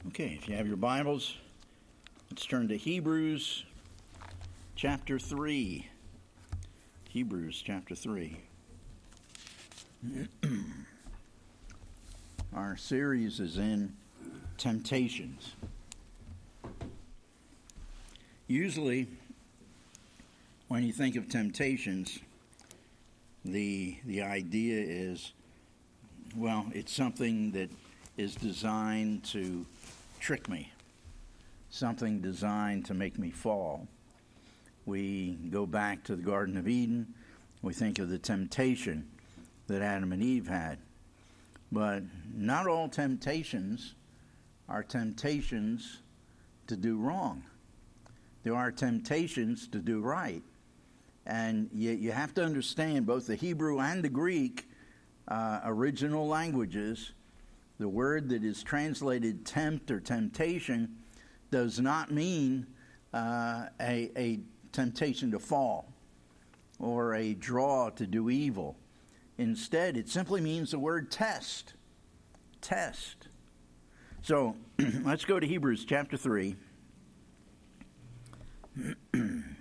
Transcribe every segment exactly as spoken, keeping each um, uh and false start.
Okay, if you have your Bibles, let's turn to Hebrews chapter three. Hebrews chapter three. Our series is in temptations. Usually, when you think of temptations, the the idea is, well, it's something that is designed to trick me, something designed to make me fall. We go back to the Garden of Eden. We think of the temptation that Adam and Eve had. But not all temptations are temptations to do wrong. There are temptations to do right. And you, you have to understand both the Hebrew and the Greek uh, original languages. The word that is translated tempt or temptation does not mean uh, a, a temptation to fall or a draw to do evil. Instead, it simply means the word test. Test. So, let's go to Hebrews chapter three. In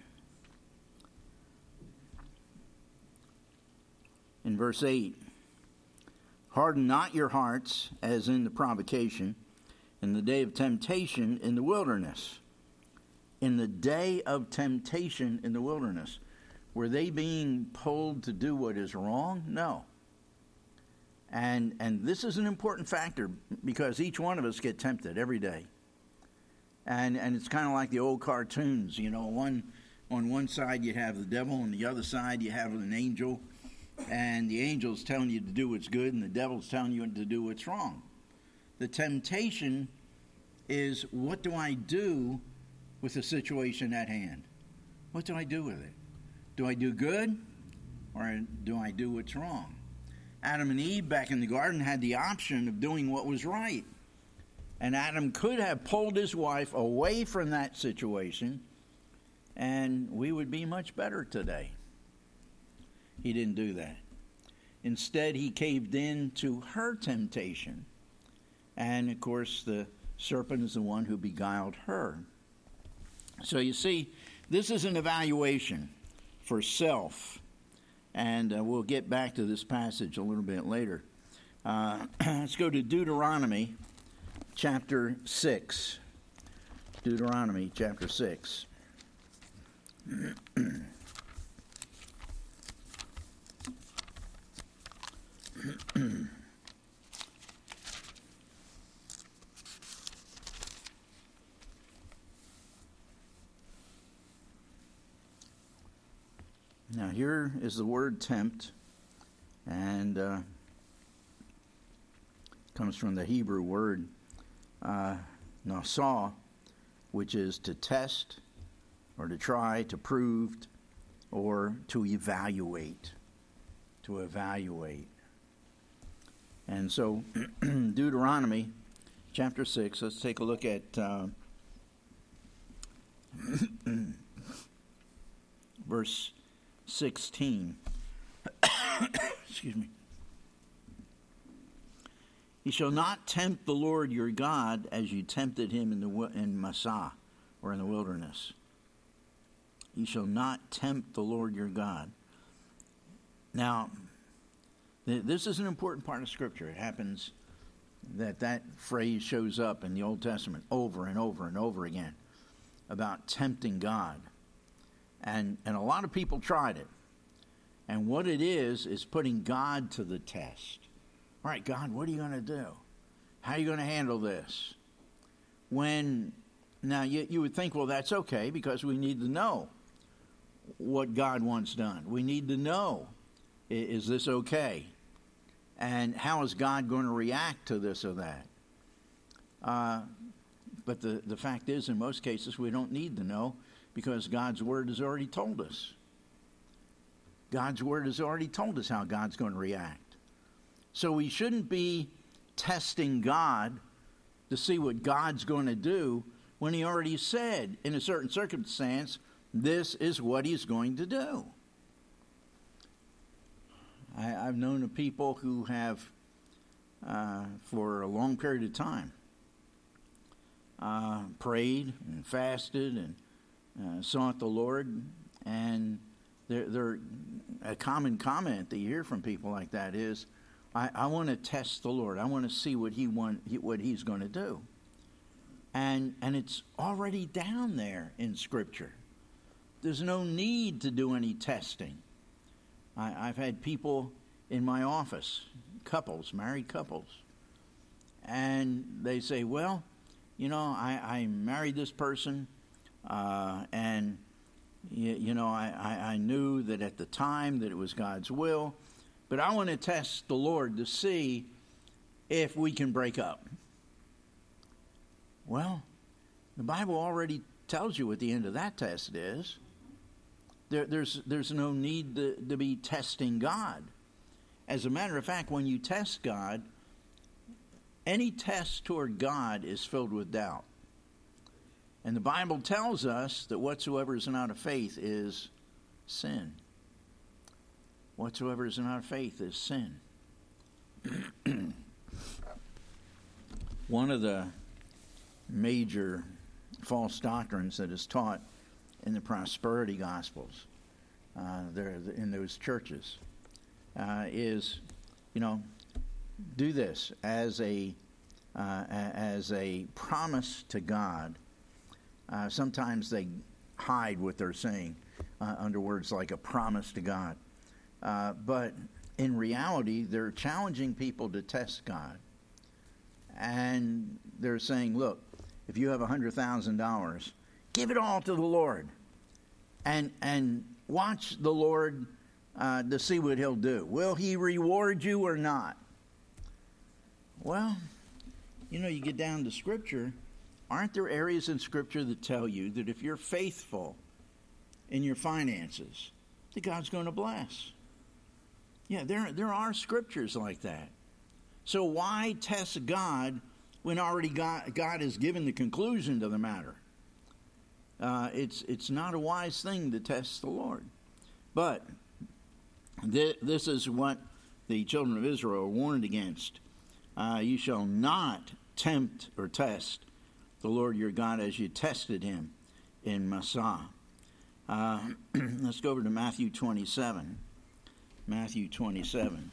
verse eight. Harden not your hearts, as in the provocation, in the day of temptation in the wilderness. In the day of temptation in the wilderness. Were they being pulled to do what is wrong? No. And and this is an important factor because each one of us get tempted every day. And and it's kind of like the old cartoons, you know, one on one side you have the devil, on the other side you have an angel. And the angel's telling you to do what's good, and the devil's telling you to do what's wrong. The temptation is, what do I do with the situation at hand? What do I do with it? Do I do good, or do I do what's wrong? Adam and Eve back in the garden had the option of doing what was right. And Adam could have pulled his wife away from that situation, and we would be much better today. He didn't do that. Instead, he caved in to her temptation. And, of course, the serpent is the one who beguiled her. So, you see, this is an evaluation for self. And uh, we'll get back to this passage a little bit later. Uh, let's go to Deuteronomy chapter six. Deuteronomy chapter six. Now here is the word tempt, and uh, comes from the Hebrew word uh, nasah, which is to test or to try, to prove, or to evaluate. To evaluate. And so, Deuteronomy chapter six, let's take a look at uh, verse sixteen. Excuse me. Ye shall not tempt the Lord your God as you tempted him in the in Massah, or in the wilderness. Ye shall not tempt the Lord your God. Now, this is an important part of Scripture. It happens that that phrase shows up in the Old Testament over and over and over again about tempting God. And, and a lot of people tried it. And what it is, is putting God to the test. All right, God, what are you going to do? How are you going to handle this? When, now you, you would think, well, that's okay, because we need to know what God wants done. We need to know, is this okay? And how is God going to react to this or that? Uh, but the, the fact is, in most cases, we don't need to know, because God's Word has already told us. God's Word has already told us how God's going to react. So we shouldn't be testing God to see what God's going to do when He already said, in a certain circumstance, this is what He's going to do. I, I've known of people who have, uh, for a long period of time, prayed and fasted and uh, sought the Lord, and they're, they're, a common comment that you hear from people like that is, I, I want to test the Lord. I want to see what he want, what He's going to do. And and it's already down there in Scripture. There's no need to do any testing. I, I've had people in my office, couples, married couples, and they say, well, you know, I, I married this person, uh, and, you, you know, I, I, I knew that at the time that it was God's will, but I want to test the Lord to see if we can break up. Well, the Bible already tells you what the end of that test is. There, there's, there's no need to, to be testing God. As a matter of fact, when you test God, any test toward God is filled with doubt. And the Bible tells us that whatsoever is not of faith is sin. Whatsoever is not of faith is sin. One of the major false doctrines that is taught in the prosperity gospels, uh, there in those churches, uh, is, you know, do this as a uh, as a promise to God. Uh, sometimes they hide what they're saying uh, under words like a promise to God, uh, but in reality, they're challenging people to test God, and they're saying, look, if you have one hundred thousand dollars, give it all to the Lord, and and watch the Lord uh, to see what He'll do. Will He reward you or not? Well, you know, you get down to Scripture, aren't there areas in Scripture that tell you that if you're faithful in your finances, that God's going to bless? Yeah, there, there are Scriptures like that. So why test God when already God, God has given the conclusion to the matter? Uh, it's it's not a wise thing to test the Lord. But th- this is what the children of Israel are warned against. Uh, you shall not tempt or test the Lord your God as you tested Him in Massah. Uh, let's go over to Matthew twenty-seven. Matthew twenty-seven.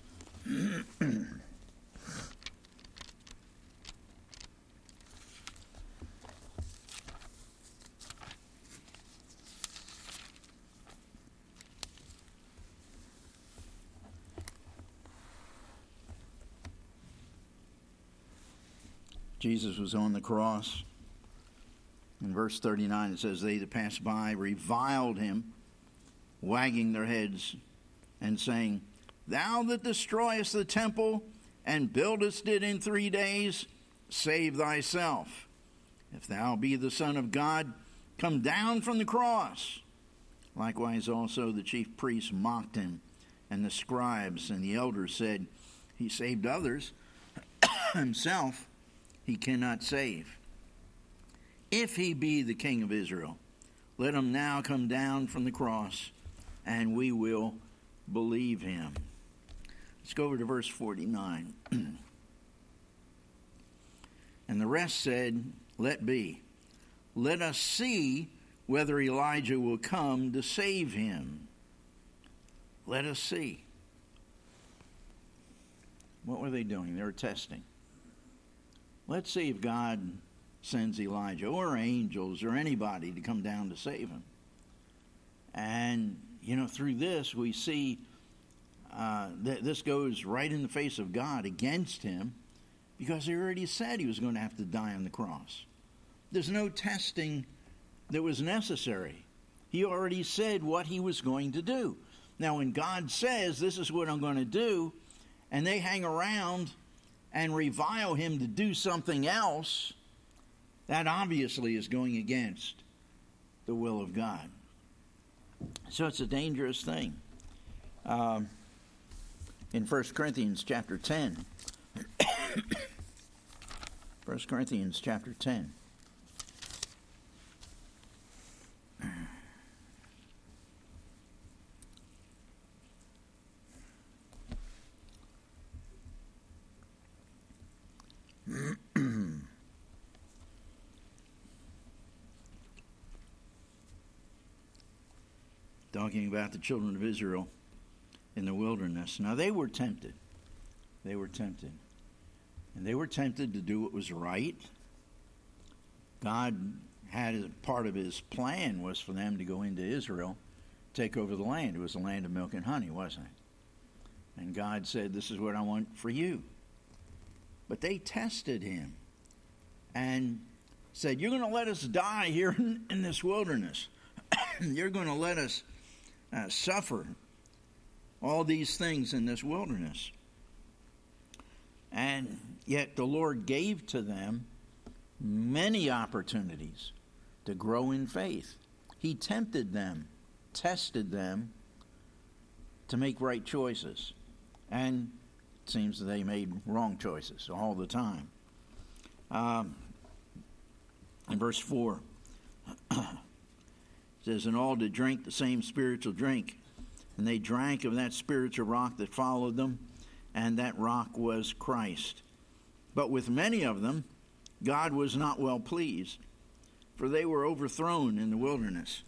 Jesus was on the cross. In verse thirty-nine it says, they that passed by reviled Him, wagging their heads, and saying, Thou that destroyest the temple, and buildest it in three days, save thyself. If thou be the Son of God, come down from the cross. Likewise also the chief priests mocked Him, and the scribes and the elders said, He saved others, himself He cannot save. If He be the King of Israel, let Him now come down from the cross, and we will believe Him. Let's go over to verse forty-nine. And the rest said, Let be. Let us see whether Elijah will come to save him. Let us see. What were they doing? They were testing. Let's see if God sends Elijah or angels or anybody to come down to save him. And, you know, through this we see uh, that this goes right in the face of God against him, because he already said he was going to have to die on the cross. There's no testing that was necessary. He already said what he was going to do. Now, when God says, this is what I'm going to do, and they hang around and revile him to do something else, that obviously is going against the will of God. So it's a dangerous thing. Um, in First Corinthians chapter ten, First Corinthians chapter ten, talking about the children of Israel in the wilderness. Now, they were tempted. They were tempted. And they were tempted to do what was right. God had a part of his plan was for them to go into Israel, take over the land. It was a land of milk and honey, wasn't it? And God said, this is what I want for you. But they tested him and said, you're going to let us die here in, in this wilderness. You're going to let us uh, suffer all these things in this wilderness. And yet the Lord gave to them many opportunities to grow in faith. He tempted them, tested them to make right choices. And it seems that they made wrong choices all the time. Um, in verse four, it says, and all did drink the same spiritual drink, and they drank of that spiritual rock that followed them, and that rock was Christ. But with many of them, God was not well pleased, for they were overthrown in the wilderness.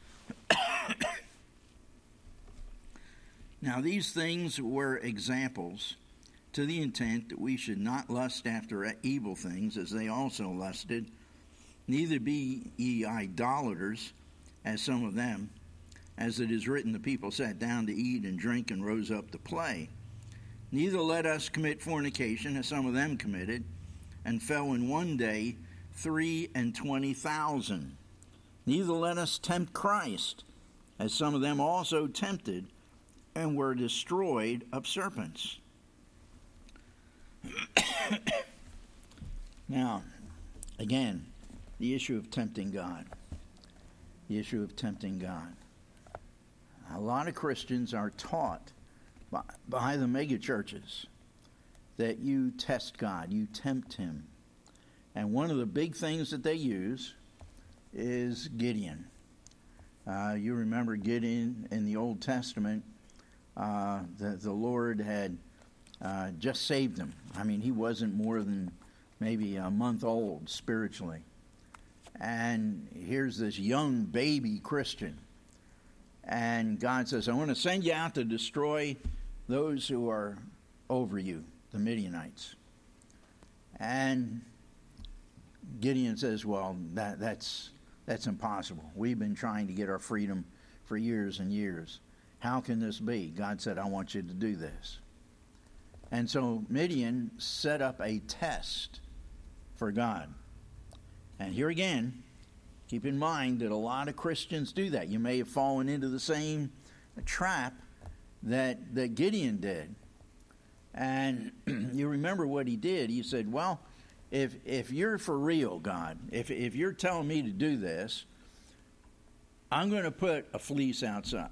Now these things were examples, to the intent that we should not lust after evil things, as they also lusted, neither be ye idolaters, as some of them, as it is written, the people sat down to eat and drink and rose up to play. Neither let us commit fornication, as some of them committed, and fell in one day three and twenty thousand. Neither let us tempt Christ, as some of them also tempted, and were destroyed of serpents. Now, again, the issue of tempting God. The issue of tempting God. A lot of Christians are taught by, by the megachurches that you test God, you tempt him. And one of the big things that they use is Gideon. Uh, you remember Gideon in the Old Testament, uh, the, the Lord had uh, just saved him. I mean, he wasn't more than maybe a month old spiritually. And here's this young baby Christian. And God says, I want to send you out to destroy those who are over you, the Midianites. And Gideon says, well, that, that's that's impossible. We've been trying to get our freedom for years and years. How can this be? God said, I want you to do this. And so Midian set up a test for God. And here again, keep in mind that a lot of Christians do that. You may have fallen into the same trap that, that Gideon did. And you remember what he did. He said, well, if if you're for real, God, if if you're telling me to do this, I'm going to put a fleece outside.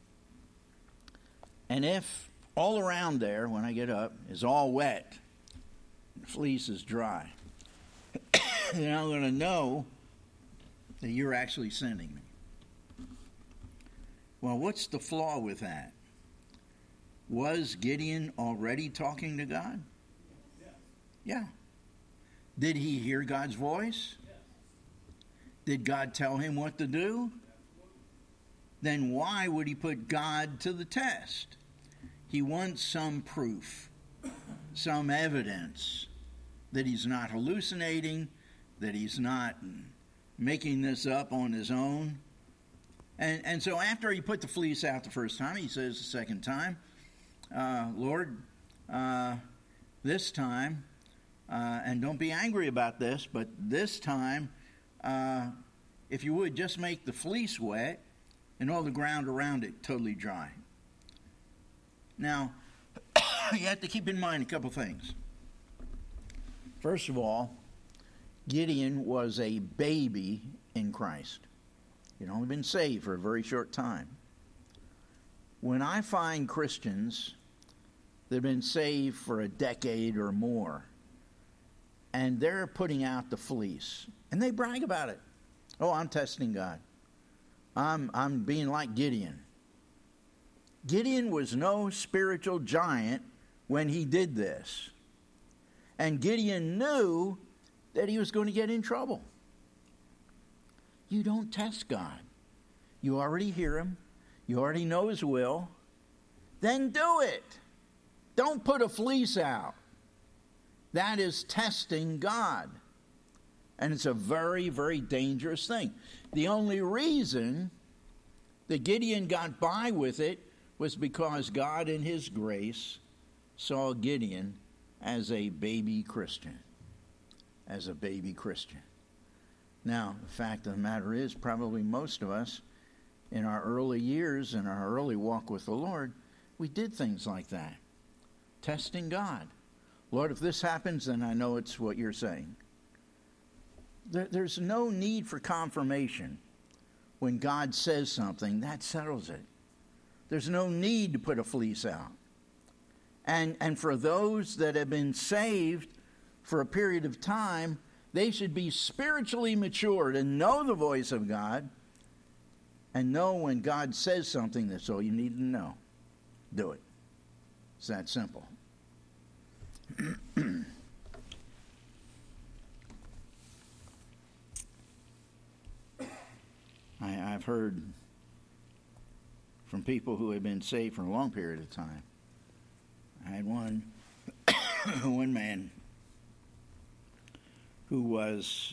And if all around there, when I get up, is all wet, the fleece is dry, then I'm going to know that you're actually sending me. Well, what's the flaw with that? Was Gideon already talking to God? Yes. Yeah. Did he hear God's voice? Yes. Did God tell him what to do? Absolutely. Then why would he put God to the test? He wants some proof, some evidence that he's not hallucinating, that he's not making this up on his own. And, and so after he put the fleece out the first time, he says the second time, uh, Lord, uh, this time, uh, and don't be angry about this, but this time, uh, if you would, just make the fleece wet and all the ground around it totally dry. Now, you have to keep in mind a couple things. First of all, Gideon was a baby in Christ. He'd only been saved for a very short time. When I find Christians that have been saved for a decade or more, and they're putting out the fleece, and they brag about it. Oh, I'm testing God. I'm I'm being like Gideon. Gideon was no spiritual giant when he did this. And Gideon knew that he was going to get in trouble. You don't test God. You already hear him. You already know his will. Then do it. Don't put a fleece out. That is testing God. And it's a very, very dangerous thing. The only reason that Gideon got by with it was because God in his grace saw Gideon as a baby Christian. As a baby Christian. Now, the fact of the matter is, probably most of us, in our early years, in our early walk with the Lord, we did things like that. Testing God. Lord, if this happens, then I know it's what you're saying. There, there's no need for confirmation. When God says something, that settles it. There's no need to put a fleece out. And, and for those that have been saved for a period of time, they should be spiritually matured and know the voice of God and know when God says something, that's all you need to know. Do it. It's that simple. I, I've heard from people who have been saved for a long period of time. I had one, one man who was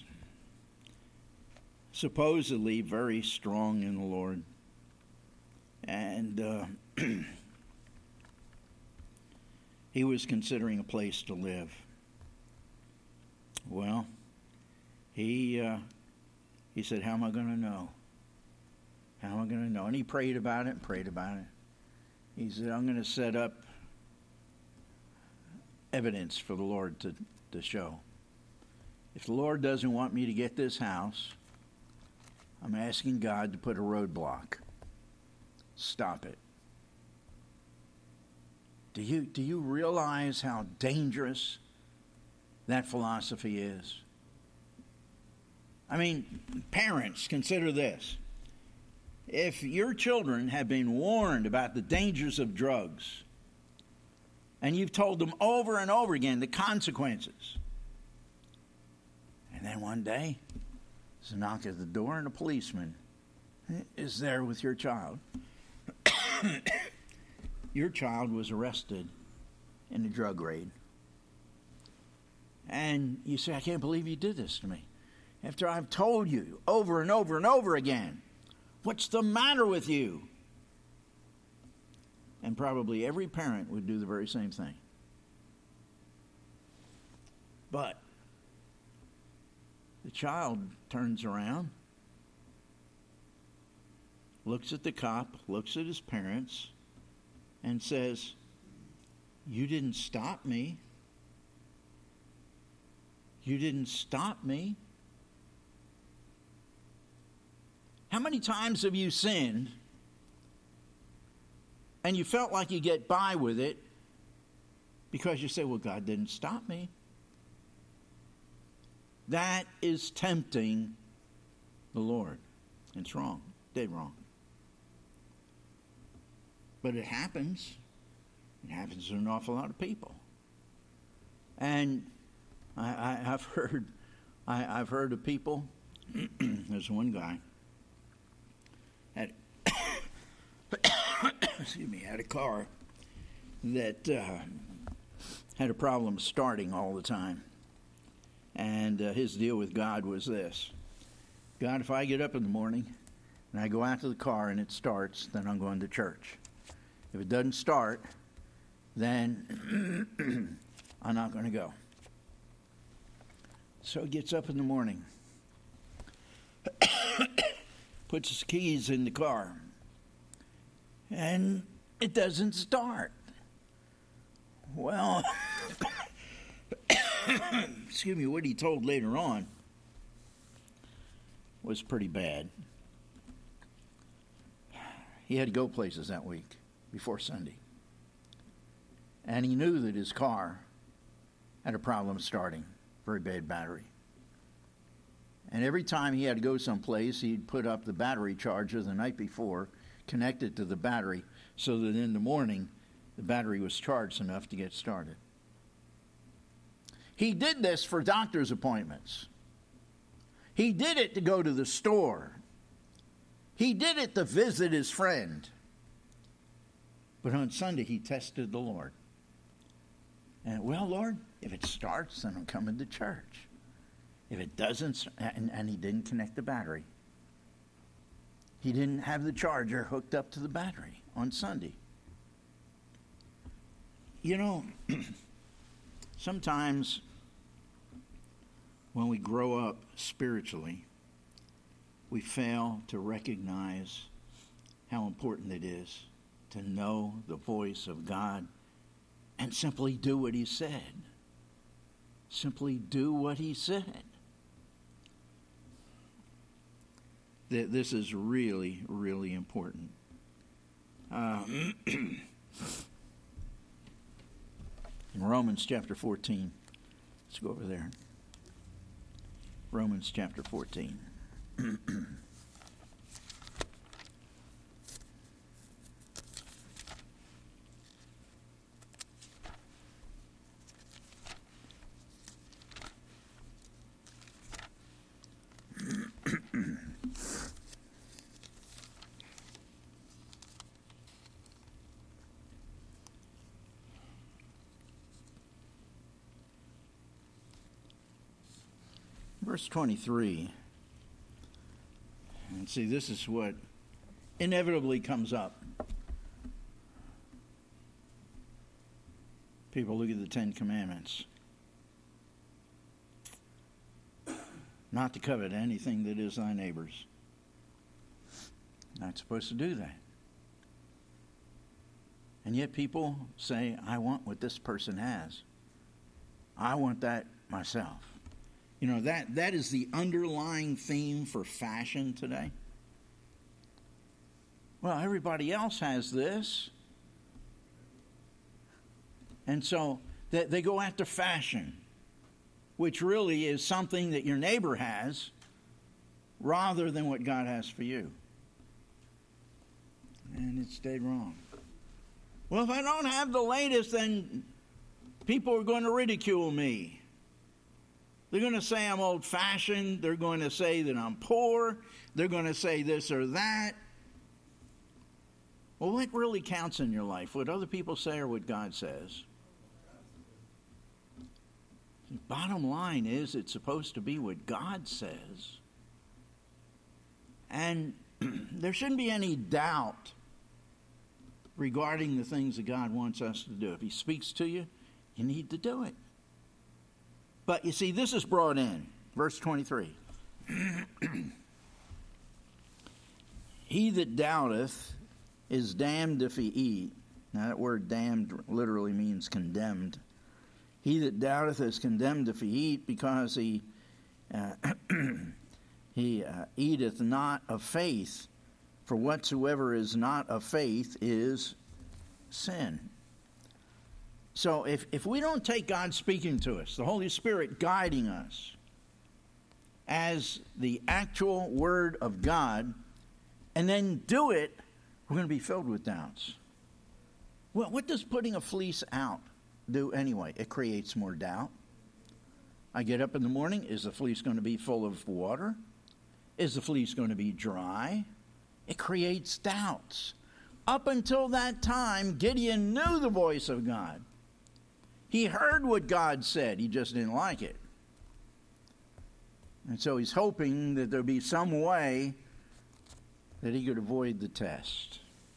supposedly very strong in the Lord. And uh, he was considering a place to live. Well, he uh, he said, how am I going to know? How am I going to know? And he prayed about it and prayed about it. He said, I'm going to set up evidence for the Lord to, to show. If the Lord doesn't want me to get this house, I'm asking God to put a roadblock. Stop it. Do you, do you realize how dangerous that philosophy is? I mean, parents, consider this. If your children have been warned about the dangers of drugs, and you've told them over and over again the consequences, and then one day, there's a knock at the door and a policeman is there with your child. Your child was arrested in a drug raid. And you say, I can't believe you did this to me. After I've told you over and over and over again, what's the matter with you? And probably every parent would do the very same thing. But the child turns around, looks at the cop, looks at his parents, and says, you didn't stop me. You didn't stop me. How many times have you sinned and you felt like you get by with it because you say, well, God didn't stop me? That is tempting the Lord. It's wrong. Dead wrong. But it happens. It happens to an awful lot of people. And I, I, I've heard I, I've heard of people. There's one guy had excuse me had a car that uh, had a problem starting all the time. And uh, his deal with God was this: God, if I get up in the morning and I go out to the car and it starts, then I'm going to church. If it doesn't start, then I'm not going to go. So he gets up in the morning, puts his keys in the car, and it doesn't start. Well, excuse me, what he told later on was pretty bad. He had to go places that week before Sunday. And he knew that his car had a problem starting, very bad battery. And every time he had to go someplace, he'd put up the battery charger the night before, connect it to the battery, so that in the morning the battery was charged enough to get started. He did this for doctor's appointments. He did it to go to the store. He did it to visit his friend. But on Sunday, he tested the Lord. And, well, Lord, if it starts, then I'm coming to church. If it doesn't, and, and he didn't connect the battery. He didn't have the charger hooked up to the battery on Sunday. You know, sometimes when we grow up spiritually, we fail to recognize how important it is to know the voice of God and simply do what he said. Simply do what he said. This is really, really important. Um, in Romans chapter fourteen, let's go over there. Romans chapter fourteen. Verse twenty-three. And see, this is what inevitably comes up. People look at the Ten Commandments. Not to covet anything that is thy neighbor's. Not supposed to do that. And yet people say, I want what this person has. I want that myself. You know, that, that is the underlying theme for fashion today. Well, everybody else has this. And so they, they go after fashion, which really is something that your neighbor has rather than what God has for you. And it's dead wrong. Well, if I don't have the latest, then people are going to ridicule me. They're going to say I'm old-fashioned. They're going to say that I'm poor. They're going to say this or that. Well, what really counts in your life? What other people say or what God says? The bottom line is it's supposed to be what God says. And there shouldn't be any doubt regarding the things that God wants us to do. If he speaks to you, you need to do it. But you see, this is brought in. Verse twenty-three. He that doubteth is damned if he eat. Now that word damned literally means condemned. He that doubteth is condemned if he eat, because he uh, he uh, eateth not of faith. For whatsoever is not of faith is sin. So if, if we don't take God speaking to us, the Holy Spirit guiding us, as the actual Word of God, and then do it, we're going to be filled with doubts. Well, what does putting a fleece out do anyway? It creates more doubt. I get up in the morning, is the fleece going to be full of water? Is the fleece going to be dry? It creates doubts. Up until that time, Gideon knew the voice of God. He heard what God said. He just didn't like it. And so he's hoping that there'll be some way that he could avoid the test.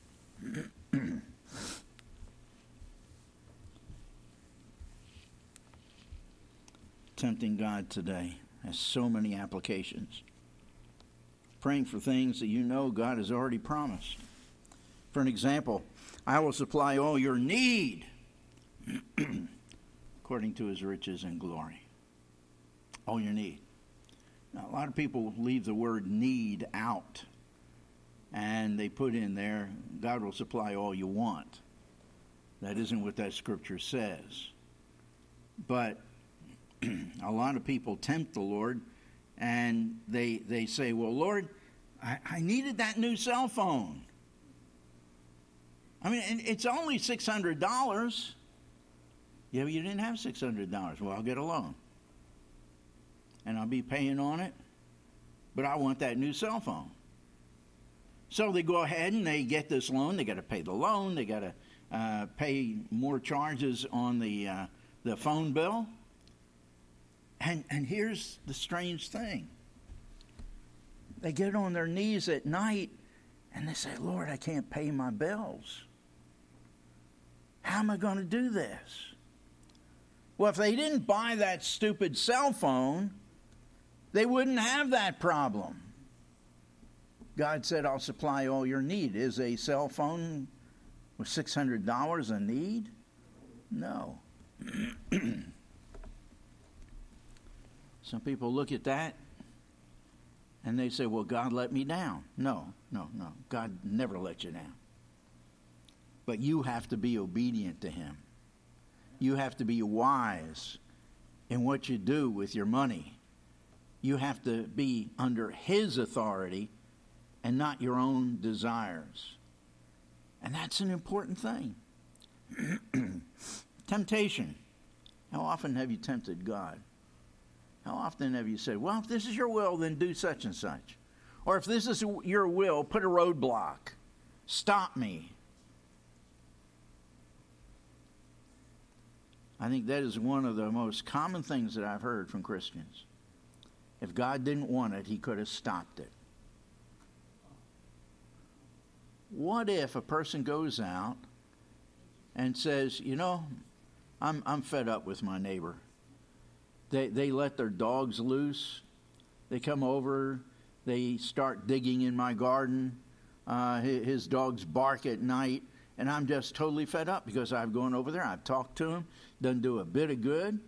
Tempting God today has so many applications. Praying for things that you know God has already promised. For an example, I will supply all your need according to his riches and glory. All your need. Now, a lot of people leave the word need out, and they put in there, God will supply all you want. That isn't what that scripture says. But a lot of people tempt the Lord, and they they say, well, Lord, I, I needed that new cell phone. I mean, it's only six hundred dollars. Yeah, but you didn't have six hundred dollars. Well, I'll get a loan. And I'll be paying on it. But I want that new cell phone. So they go ahead and they get this loan. They got to pay the loan. They got to uh, pay more charges on the uh, the phone bill. And and here's the strange thing. They get on their knees at night and they say, Lord, I can't pay my bills. How am I going to do this? Well, if they didn't buy that stupid cell phone, they wouldn't have that problem. God said, I'll supply all your need. Is a cell phone with six hundred dollars a need? No. Some people look at that and they say, well, God let me down. No, no, no. God never let you down. But you have to be obedient to him. You have to be wise in what you do with your money. You have to be under his authority and not your own desires. And that's an important thing. Temptation. How often have you tempted God? How often have you said, well, if this is your will, then do such and such. Or if this is your will, put a roadblock. Stop me. I think that is one of the most common things that I've heard from Christians. If God didn't want it, he could have stopped it. What if a person goes out and says, you know, I'm I'm fed up with my neighbor. They they let their dogs loose. They come over. They start digging in my garden. Uh, his, his dogs bark at night. And I'm just totally fed up because I've gone over there. I've talked to him. Doesn't do a bit of good.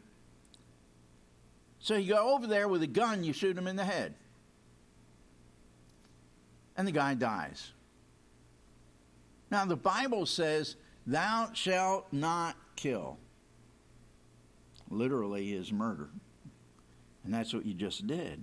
So you go over there with a gun. You shoot him in the head. And the guy dies. Now the Bible says, thou shalt not kill. Literally is murder. And that's what you just did.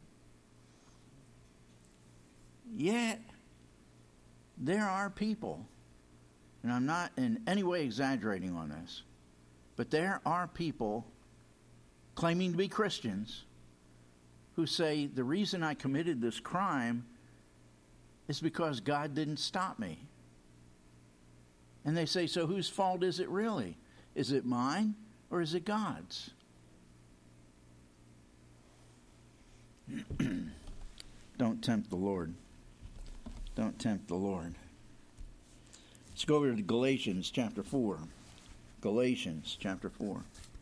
Yet, there are people, and I'm not in any way exaggerating on this, but there are people claiming to be Christians who say, the reason I committed this crime is because God didn't stop me. And they say, so whose fault is it really? Is it mine or is it God's? Don't tempt the Lord. Don't tempt the Lord. Let's go over to Galatians chapter four. Galatians chapter four.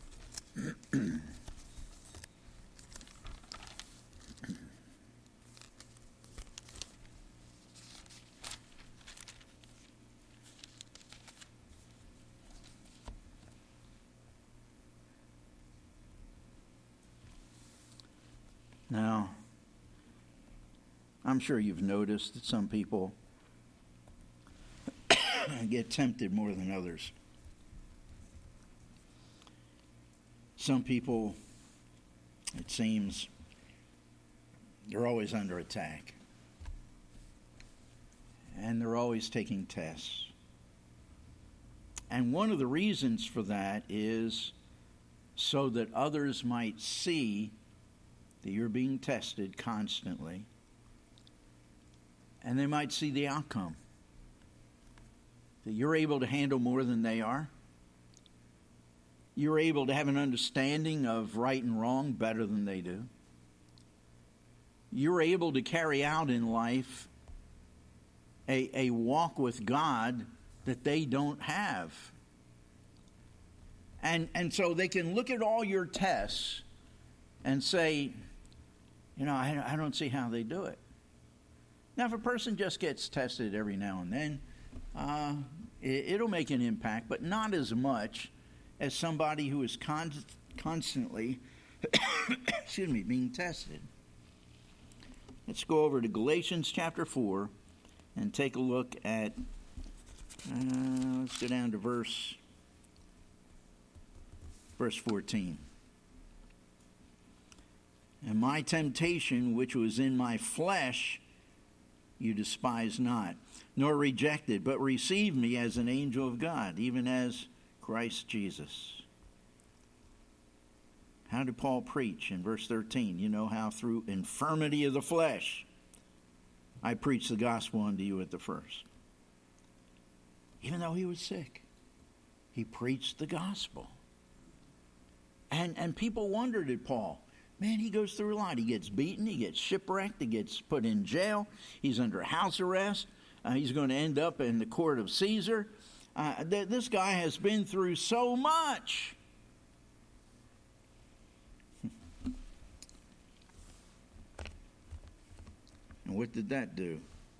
Now, I'm sure you've noticed that some people get tempted more than others. Some people, it seems, they're always under attack. And they're always taking tests. And one of the reasons for that is so that others might see that you're being tested constantly. And they might see the outcome. That you're able to handle more than they are. You're able to have an understanding of right and wrong better than they do. You're able to carry out in life a, a walk with God that they don't have. And, and so they can look at all your tests and say, you know, I, I don't see how they do it. Now, if a person just gets tested every now and then, uh, it, it'll make an impact, but not as much as somebody who is con- constantly, excuse me, being tested. Let's go over to Galatians chapter four and take a look at, uh, let's go down to verse, verse fourteen. And my temptation, which was in my flesh, you despise not, nor rejected, but received me as an angel of God, even as Christ Jesus. How did Paul preach in verse thirteen? You know how through infirmity of the flesh, I preached the gospel unto you at the first. even though he was sick. He preached the gospel. And and people wondered at Paul. Man, he goes through a lot. He gets beaten. He gets shipwrecked. He gets put in jail. He's under house arrest. Uh, he's going to end up in the court of Caesar. Uh, th- this guy has been through so much. And what did that do?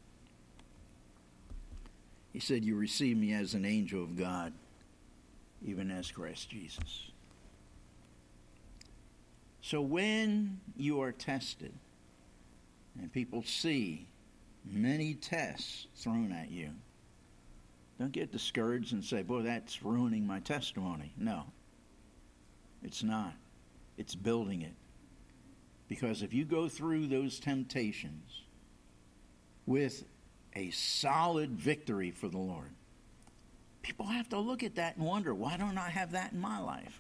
He said, you receive me as an angel of God, even as Christ Jesus. So when you are tested, and people see many tests thrown at you, don't get discouraged and say, boy, that's ruining my testimony. No, it's not. It's building it. Because if you go through those temptations with a solid victory for the Lord, people have to look at that and wonder, why don't I have that in my life?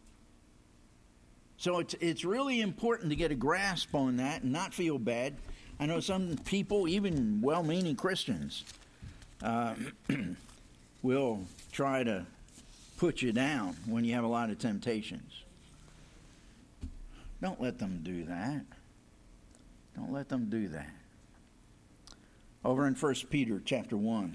So it's it's really important to get a grasp on that and not feel bad. I know some people, even well-meaning Christians, uh, will try to put you down when you have a lot of temptations. Don't let them do that. Don't let them do that. Over in First Peter chapter one.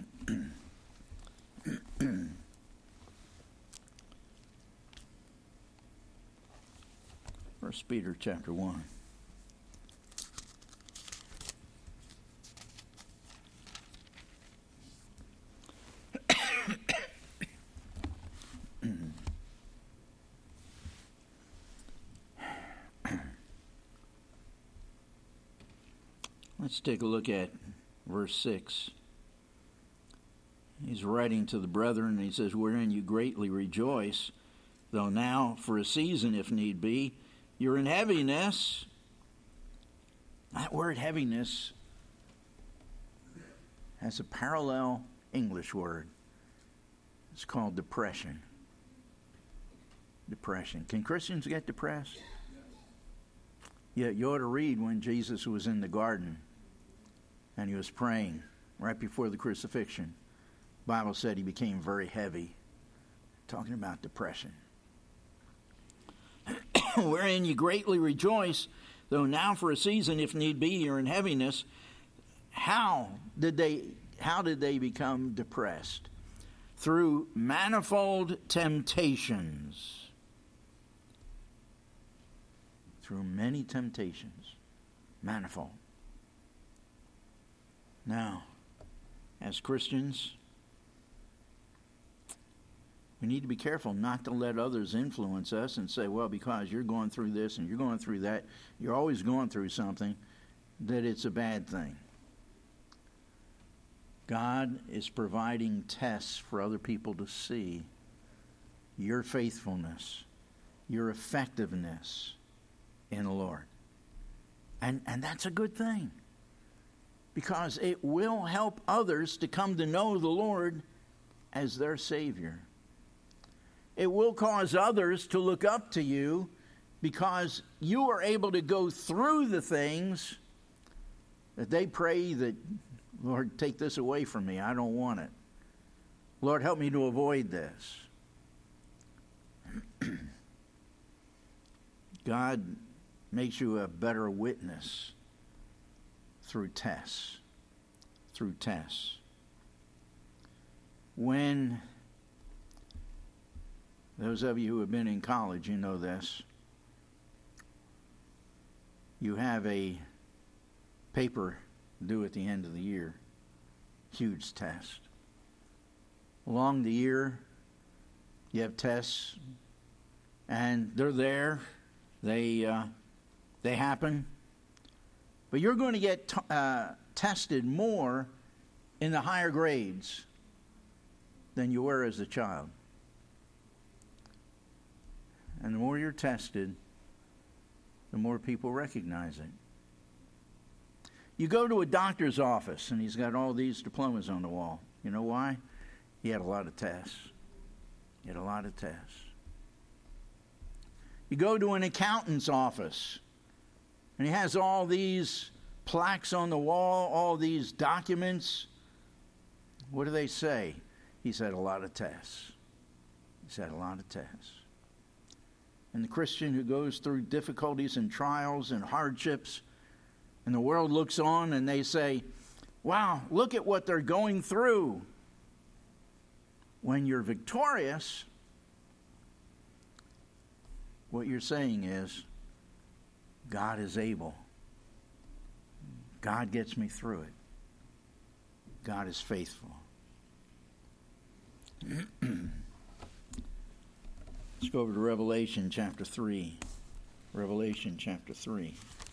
First Peter chapter one. Let's take a look at verse six. He's writing to the brethren, and he says, wherein you greatly rejoice, though now for a season, if need be, you're in heaviness. That word heaviness has a parallel English word. It's called depression. Depression. Can Christians get depressed? Yeah, you ought to read when Jesus was in the garden and he was praying right before the crucifixion. The Bible said he became very heavy. Talking about depression. Wherein you greatly rejoice, though now for a season, if need be, you're in heaviness. How did they how did they become depressed? Through manifold temptations. Through many temptations. Manifold. Now, as Christians, we need to be careful not to let others influence us and say, well, because you're going through this and you're going through that, you're always going through something, that it's a bad thing. God is providing tests for other people to see your faithfulness, your effectiveness in the Lord. And, and that's a good thing, because it will help others to come to know the Lord as their Savior. It will cause others to look up to you because you are able to go through the things that they pray that, Lord, take this away from me. I don't want it. Lord, help me to avoid this. God makes you a better witness through tests. Through tests. When those of you who have been in college, you know this. You have a paper due at the end of the year. Huge test. Along the year, you have tests, and they're there. They uh, they happen. But you're going to get t- uh, tested more in the higher grades than you were as a child. And the more you're tested, the more people recognize it. You go to a doctor's office, and he's got all these diplomas on the wall. You know why? He had a lot of tests. He had a lot of tests. You go to an accountant's office, and he has all these plaques on the wall, all these documents. What do they say? he's had a lot of tests. He's had a lot of tests. And the Christian who goes through difficulties and trials and hardships, and the world looks on and they say, wow, look at what they're going through. When you're victorious, what you're saying is, God is able. God gets me through it. God is faithful. Let's go over to Revelation chapter three. Revelation chapter three.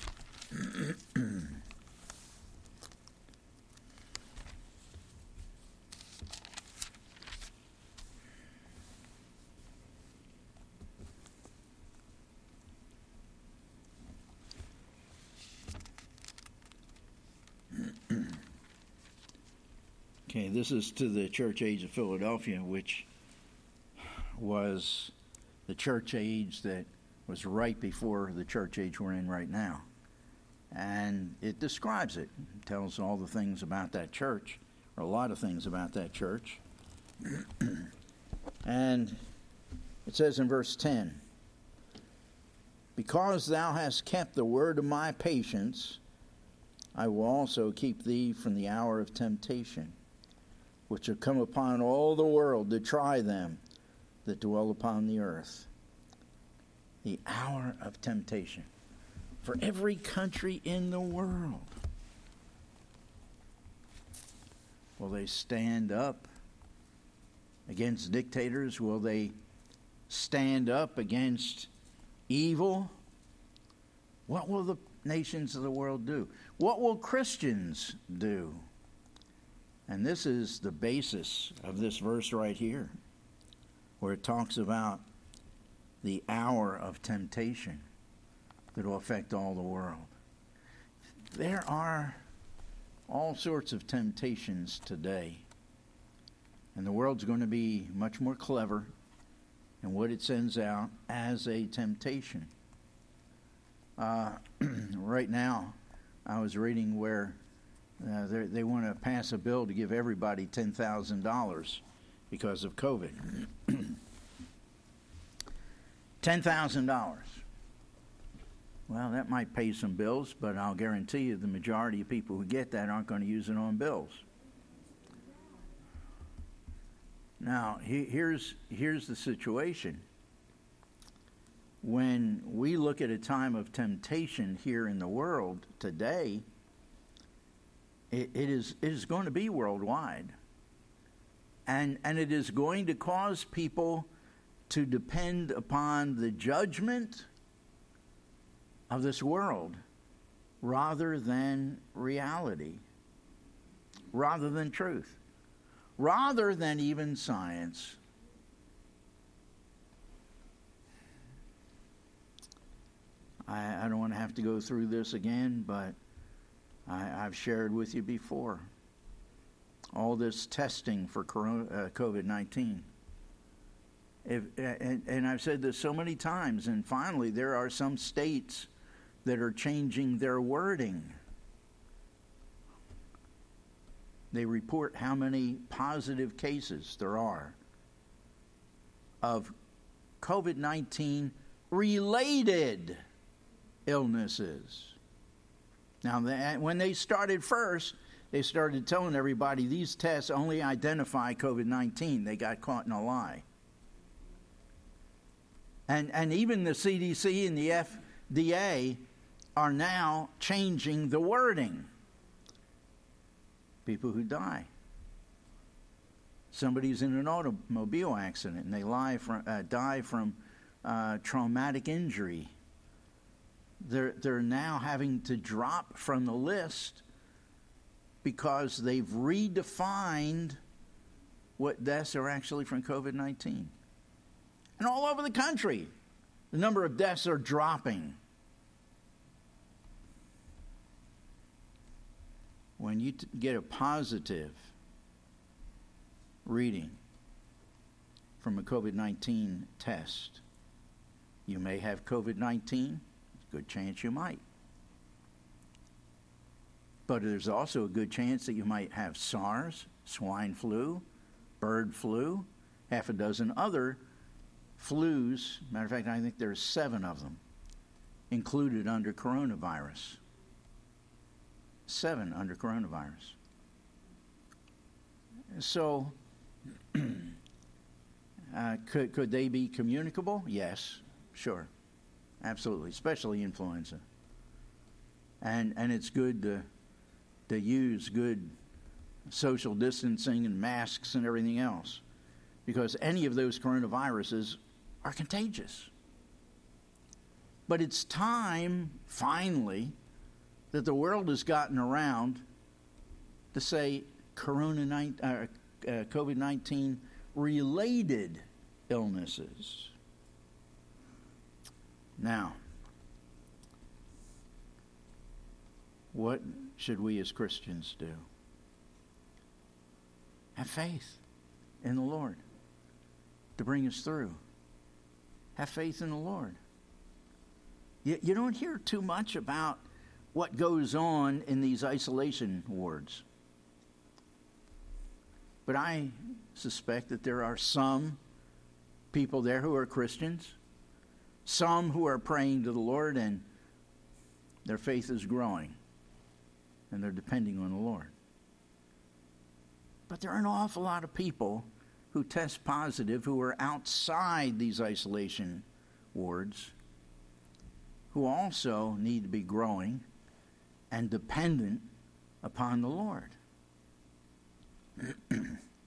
Okay, this is to the church age of Philadelphia, which was the church age that was right before the church age we're in right now. And it describes it. It tells all the things about that church, or a lot of things about that church. And it says in verse ten, because thou hast kept the word of my patience, I will also keep thee from the hour of temptation, which shall come upon all the world to try them that dwell upon the earth. The hour of temptation for every country in the world. Will they stand up against dictators? Will they stand up against evil? What will the nations of the world do? What will Christians do? And this is the basis of this verse right here, where it talks about the hour of temptation that will affect all the world. There are all sorts of temptations today, and the world's going to be much more clever in what it sends out as a temptation. Uh, right now, I was reading where uh, they want to pass a bill to give everybody ten thousand dollars because of COVID. ten thousand dollars. Well, that might pay some bills, but I'll guarantee you the majority of people who get that aren't going to use it on bills. Now, he, here's, here's the situation. When we look at a time of temptation here in the world today, it, it is it is going to be worldwide. And, and it is going to cause people to depend upon the judgment of this world rather than reality, rather than truth, rather than even science. I, I don't want to have to go through this again, but I, I've shared with you before all this testing for corona, uh, COVID nineteen. If, and, and I've said this so many times, and finally there are some states that are changing their wording. They report how many positive cases there are of COVID nineteen related illnesses. Now, when they started first, they started telling everybody these tests only identify COVID nineteen. They got caught in a lie. And, and even the C D C and the F D A are now changing the wording. People who die. Somebody's in an automobile accident and they lie from, uh, die from uh, traumatic injury. They're, they're now having to drop from the list because they've redefined what deaths are actually from COVID nineteen. And all over the country, the number of deaths are dropping. When you t- get a positive reading from a COVID nineteen test, you may have COVID nineteen. There's a good chance you might. But there's also a good chance that you might have SARS, swine flu, bird flu, half a dozen other flus. Matter of fact, I think there's seven of them included under coronavirus. Seven under coronavirus. So, uh, could could they be communicable? Yes, sure, absolutely, especially influenza. And and it's good to to use good social distancing and masks and everything else, because any of those coronaviruses are contagious. But it's time, finally, that the world has gotten around to say corona uh, uh, COVID nineteen related illnesses. Now, what should we as Christians do? Have faith in the Lord to bring us through. Have faith in the Lord. You, you don't hear too much about what goes on in these isolation wards. But I suspect that there are some people there who are Christians, some who are praying to the Lord, and their faith is growing, and they're depending on the Lord. But there are an awful lot of people who test positive, who are outside these isolation wards, who also need to be growing and dependent upon the Lord. A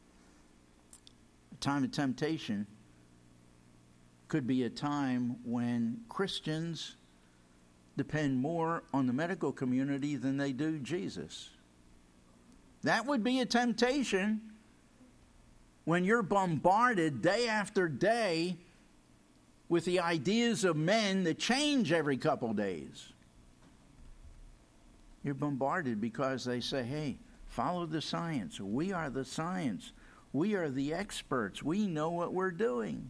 time of temptation could be a time when Christians depend more on the medical community than they do Jesus. That would be a temptation when you're bombarded day after day with the ideas of men that change every couple days. You're bombarded because they say, hey, follow the science. We are the science. We are the experts. We know what we're doing.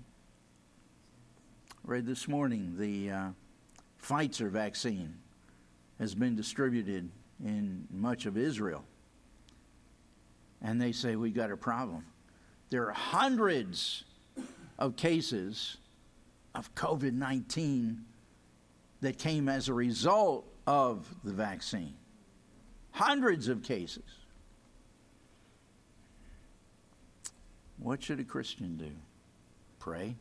I read this morning the uh, Pfizer vaccine has been distributed in much of Israel. And they say, we got a problem. There are hundreds of cases of COVID nineteen that came as a result of the vaccine. Hundreds of cases. What should a Christian do? Pray?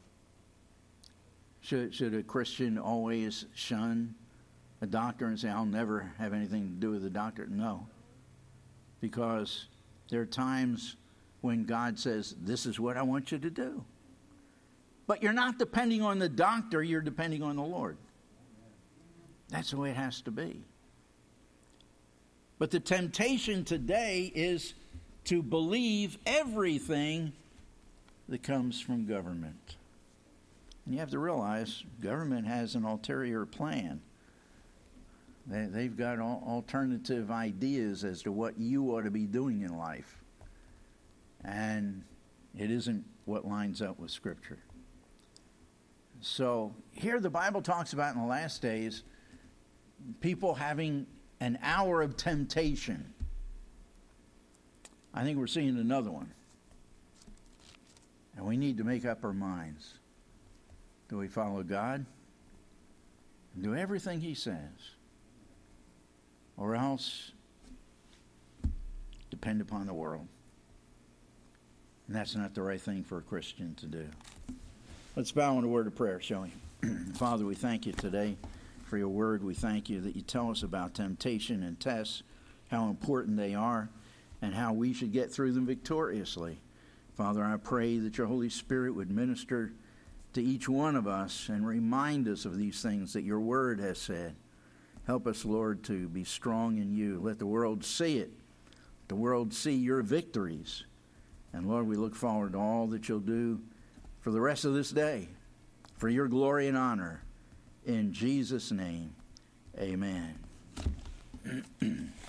Should, should a Christian always shun a doctor and say, I'll never have anything to do with the doctor? No. Because there are times when God says, this is what I want you to do. But you're not depending on the doctor, you're depending on the Lord. That's the way it has to be. But the temptation today is to believe everything that comes from government. And you have to realize government has an ulterior plan. They, they've got al- alternative ideas as to what you ought to be doing in life. And it isn't what lines up with Scripture. So here the Bible talks about in the last days people having an hour of temptation. I think we're seeing another one. And we need to make up our minds. Do we follow God? And do everything He says? Or else depend upon the world? And that's not the right thing for a Christian to do. Let's bow in a word of prayer, shall we? Father, we thank you today for your word. We thank you that you tell us about temptation and tests, how important they are, and how we should get through them victoriously. Father, I pray that your Holy Spirit would minister to each one of us and remind us of these things that your word has said. Help us, Lord, to be strong in you. Let the world see it. Let the world see your victories. And Lord, we look forward to all that you'll do for the rest of this day, for your glory and honor. In Jesus' name, amen.